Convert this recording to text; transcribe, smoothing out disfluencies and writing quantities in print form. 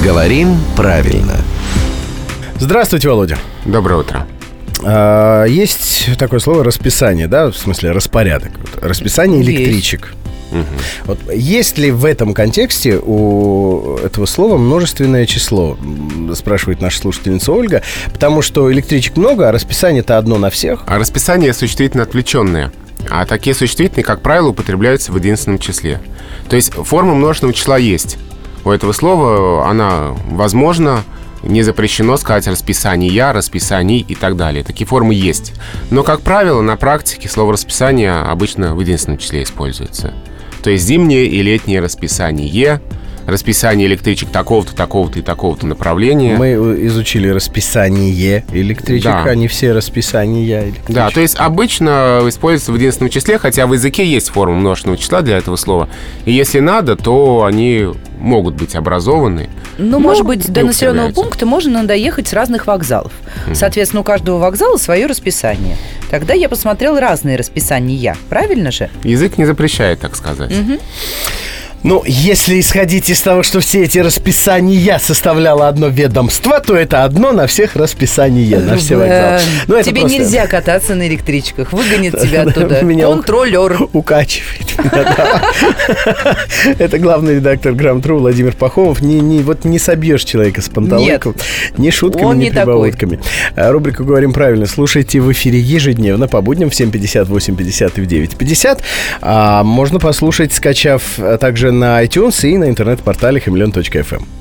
Говорим правильно. Здравствуйте, Володя. Доброе утро. Есть такое слово расписание, да, в смысле распорядок. Расписание электричек. Вот есть ли в этом контексте у этого слова множественное число? Спрашивает наша слушательница Ольга. Потому что электричек много, а расписание-то одно на всех. А расписание существительно отвлеченное. А такие существительные, как правило, употребляются в единственном числе. То есть форма множественного числа есть. У этого слова она возможна. Не запрещено сказать расписание, расписаний и так далее. Такие формы есть. Но, как правило, на практике слово расписание обычно в единственном числе используется. То есть зимнее и летнее расписание, расписание электричек такого-то, такого-то и такого-то направления. Мы изучили расписание электричек, Да. а не все расписания электричек. Да, то есть обычно используется в единственном числе, хотя в языке есть форма множественного числа для этого слова. И если надо, то они могут быть образованы. Ну, может быть, до не населенного употребляются. пункта можно доехать с разных вокзалов. Соответственно, у каждого вокзала свое расписание. Тогда я посмотрел разные расписания. Правильно же? Язык не запрещает, так сказать. Ну, если исходить из того, что все эти расписания составляло одно ведомство, то это одно на всех расписание, на все вокзалы. Ну, это Тебе просто нельзя кататься на электричках. Выгонят тебя оттуда. Меня Контролер. укачивает. Это главный редактор Грамм-Тру Владимир Пахомов. Не собьешь человека с панталыку. Ни шутками, он ни не такой. прибаутками. Рубрику «Говорим правильно» слушайте в эфире ежедневно по будням в 7:50, 8:50 и в 9:50. Можно послушать, скачав также на iTunes и на интернет-портале hmlion.fm.